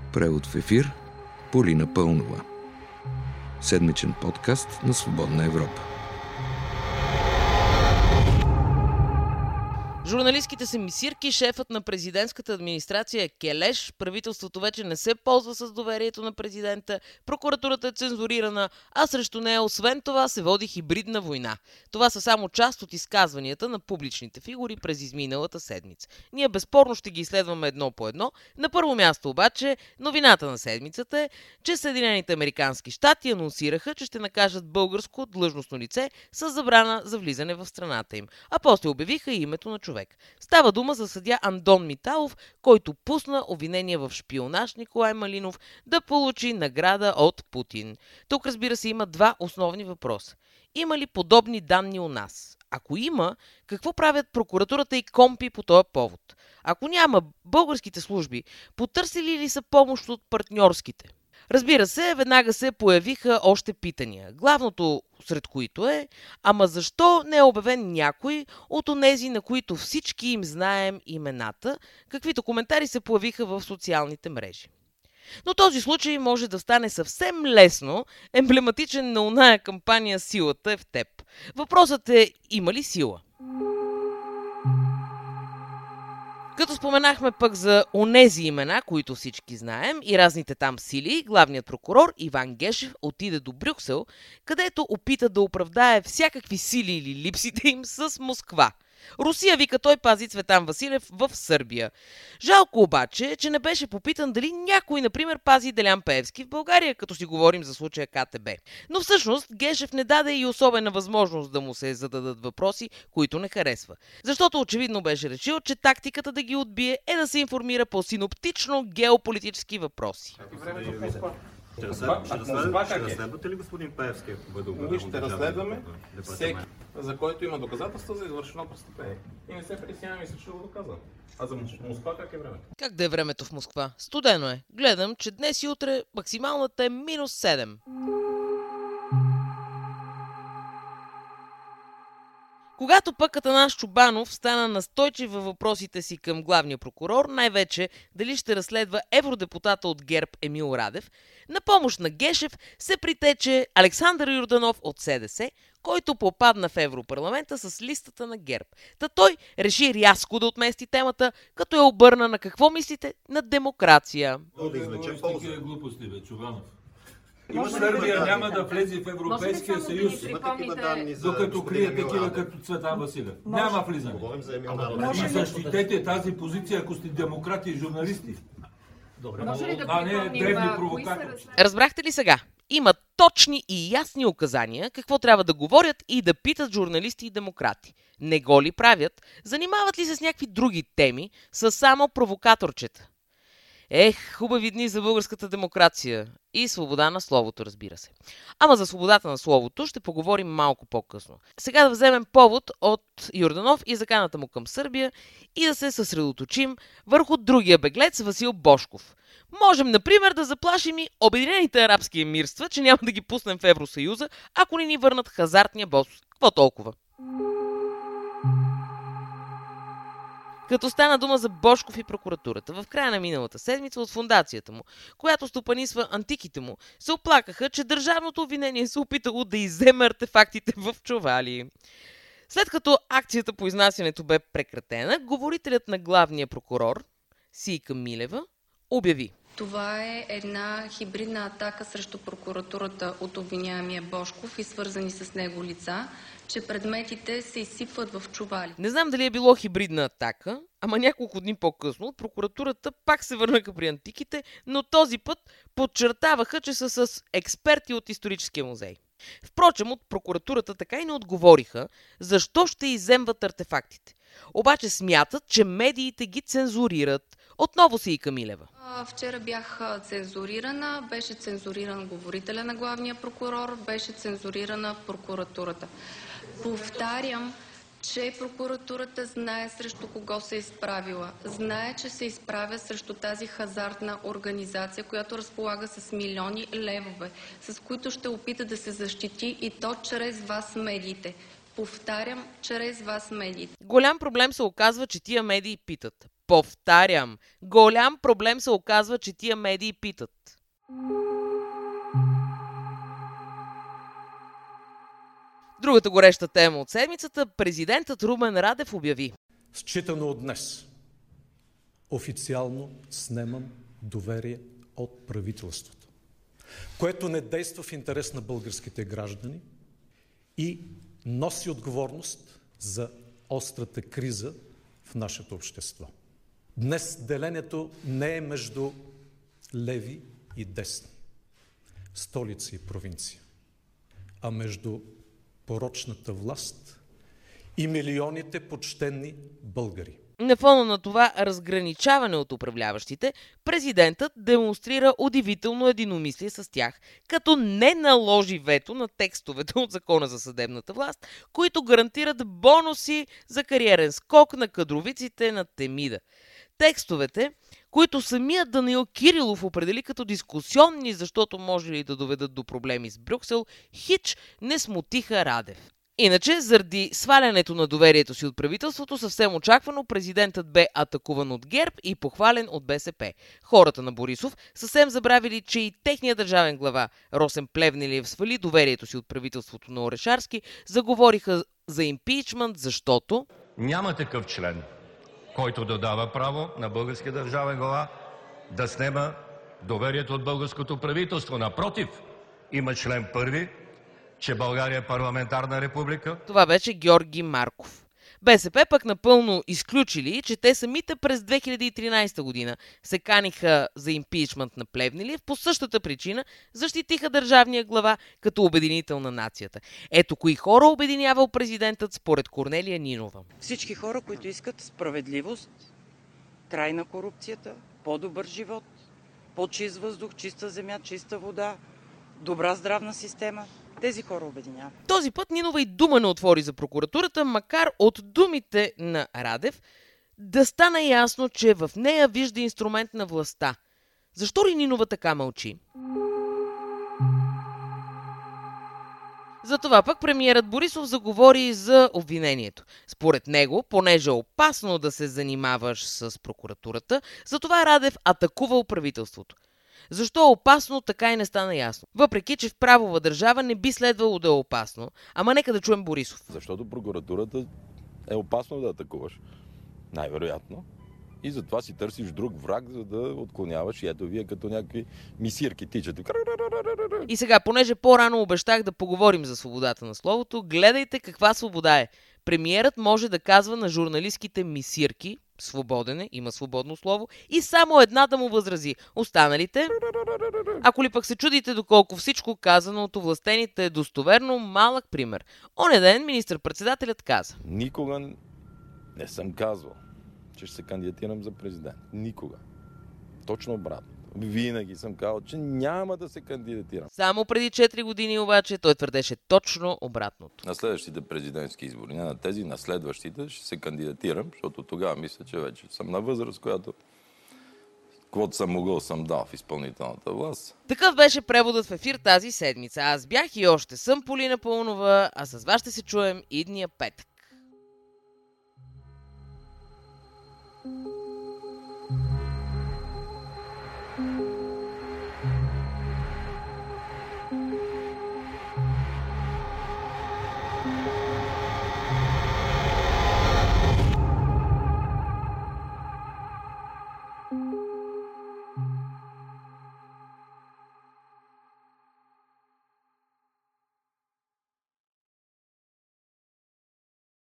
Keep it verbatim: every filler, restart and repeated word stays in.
Превод в ефир Полина Пълнова. Седмичен подкаст на Свободна Европа. Журналистките са мисирки, шефът на президентската администрация е келеш, правителството вече не се ползва с доверието на президента, прокуратурата е цензурирана, а срещу нея освен това се води хибридна война. Това са само част от изказванията на публичните фигури през изминалата седмица. Ние безспорно ще ги изследваме едно по едно. На първо място обаче новината на седмицата е, че Съединените американски щати анонсираха, че ще накажат българско длъжностно лице с забрана за влизане в страната им, а после обявиха и името на човек. Става дума за съдия Андон Миталов, който пусна обвинение в шпионаж Николай Малинов да получи награда от Путин. Тук, разбира се, има два основни въпроса. Има ли подобни данни у нас? Ако има, какво правят прокуратурата и КОНПИ по този повод? Ако няма, българските служби потърсили ли са помощ от партньорските? Разбира се, веднага се появиха още питания. Главното сред които е, ама защо не е обявен някой от онези, на които всички им знаем имената, каквито коментари се появиха в социалните мрежи. Но този случай може да стане съвсем лесно, емблематичен на оная кампания "Силата е в теб". Въпросът е, има ли сила? Като споменахме пък за онези имена, които всички знаем и разните там сили, главният прокурор Иван Гешев отиде до Брюксел, където опита да оправдае всякакви сили или липсите им с Москва. Русия, вика той, пази Цветан Василев в Сърбия. Жалко обаче, че не беше попитан дали някой, например, пази Делян Пеевски в България, като си говорим за случая КТБ. Но всъщност Гешев не даде и особена възможност да му се зададат въпроси, които не харесва. Защото очевидно беше решил, че тактиката да ги отбие е да се информира по синоптично геополитически въпроси. Ще разследвате ли господин Пеевски, ако бъде обявен? Ще разследваме всеки, за който има доказателства за извършено престъпление. И не се притесняваме, мисля, че ще го доказвам. А за Москва как е времето? Как да е времето в Москва? Студено е. Гледам, че днес и утре максималната е минус седем. Когато пък Атанас Чобанов стана настойчив във въпросите си към главния прокурор, най-вече дали ще разследва евродепутата от ГЕРБ Емил Радев, на помощ на Гешев се притече Александър Йорданов от СДС, който попадна в Европарламента с листата на ГЕРБ. Та той реши рязко да отмести темата, като я обърна на какво мислите? На демокрация. Такива глупости, бе, Чобанов. Сърбия няма да влезе в Европейския съюз, докато крие такива като Цветан Василев. Няма влизане. И защитете тази позиция, ако сте демократи и журналисти. А не древни провокатори. Разбрахте ли сега? Има точни и ясни указания какво трябва да говорят и да питат журналисти и демократи. Не го ли правят? Занимават ли се с някакви други теми, с само провокаторчета? Ех, хубави дни за българската демокрация и свобода на словото, разбира се. Ама за свободата на словото ще поговорим малко по-късно. Сега да вземем повод от Йорданов и заканата му към Сърбия и да се съсредоточим върху другия беглец Васил Божков. Можем, например, да заплашим и Обединените арабски емирства, че няма да ги пуснем в Евросъюза, ако не ни върнат хазартния бос. Какво толкова? Като стана дума за Божков и прокуратурата, в края на миналата седмица от фондацията му, която стопанисва антиките му, се оплакаха, че държавното обвинение се опитало да изземе артефактите в чували. След като акцията по изнасянето бе прекратена, говорителят на главния прокурор, Сийка Милева, обяви: това е една хибридна атака срещу прокуратурата от обвиняемия Божков и свързани с него лица, че предметите се изсипват в чували. Не знам дали е било хибридна атака, ама няколко дни по-късно от прокуратурата пак се върнаха при антиките, но този път подчертаваха, че са с експерти от историческия музей. Впрочем, от прокуратурата така и не отговориха защо ще изземват артефактите. Обаче смятат, че медиите ги цензурират. Отново се и Камилева. Вчера бях цензурирана, беше цензуриран говорителя на главния прокурор, беше цензурирана прокуратурата. Повтарям, че прокуратурата знае срещу кого се е изправила. Знае, че се изправя срещу тази хазартна организация, която разполага с милиони левове, с които ще опита да се защити и то чрез вас медиите. Повтарям, чрез вас медиите. Голям проблем се оказва, че тия медии питат: Повтарям, голям проблем се оказва, че тия медии питат. Другата гореща тема от седмицата, президентът Румен Радев обяви: считано от днес официално снемам доверие от правителството, което не действа в интерес на българските граждани и носи отговорност за острата криза в нашето общество. Днес делението не е между леви и десни, столица и провинция, а между порочната власт и милионите почтени българи. На фона на това разграничаване от управляващите, президентът демонстрира удивително единомислие с тях, като не наложи вето на текстовете от Закона за съдебната власт, които гарантират бонуси за кариерен скок на кадровиците на Темида. Текстовете, които самият Данаил Кирилов определи като дискусионни, защото може ли да доведат до проблеми с Брюксел, хич не смутиха Радев. Иначе, заради свалянето на доверието си от правителството, съвсем очаквано президентът бе атакуван от ГЕРБ и похвален от БСП. Хората на Борисов съвсем забравили, че и техният държавен глава Росен Плевнелиев свали доверието си от правителството на Орешарски, заговориха за импичмент, защото няма такъв член, който да дава право на българския държавен глава да снема доверието от българското правителство. Напротив, има член първи, че България е парламентарна република. Това беше Георги Марков. БСП пък напълно изключили, че те самите през две хиляди и тринадесета година се каниха за импичмент на Плевнелиев, по същата причина защитиха държавния глава като обединител на нацията. Ето кои хора обединявал президентът според Корнелия Нинова. Всички хора, които искат справедливост, край на корупцията, по-добър живот, по-чист въздух, чиста земя, чиста вода, добра здравна система. Тези хора обединяват. Този път Нинова и дума не отвори за прокуратурата, макар от думите на Радев да стана ясно, че в нея вижда инструмент на властта. Защо ли Нинова така мълчи? Затова пък премиерът Борисов заговори за обвинението. Според него, понеже е опасно да се занимаваш с прокуратурата, затова Радев атакувал правителството. Защо е опасно, така и не стана ясно. Въпреки, че в правова държава не би следвало да е опасно. Ама нека да чуем Борисов. Защото прокуратурата е опасно да атакуваш. Най-вероятно. И затова си търсиш друг враг, за да отклоняваш. И ето вие като някакви мисирки тичат. И сега, понеже по-рано обещах да поговорим за свободата на словото, гледайте каква свобода е. Премиерът може да казва на журналистките мисирки, свободен е, има свободно слово, и само една да му възрази. Останалите, ако ли пък се чудите доколко всичко казано от овластените е достоверно, малък пример. Оня ден министър-председателят каза: никога не съм казвал, че ще се кандидатирам за президент. Никога. Точно обратно. Винаги съм казал, че няма да се кандидатирам. Само преди четири години обаче той твърдеше точно обратното. На следващите президентски избори, не на тези, на следващите ще се кандидатирам, защото тогава мисля, че вече съм на възраст, която каквото съм могъл съм дал в изпълнителната власт. Такъв беше преводът в ефир тази седмица. Аз бях и още съм Полина Пълнова, а с вас ще се чуем идния петък. Thank you.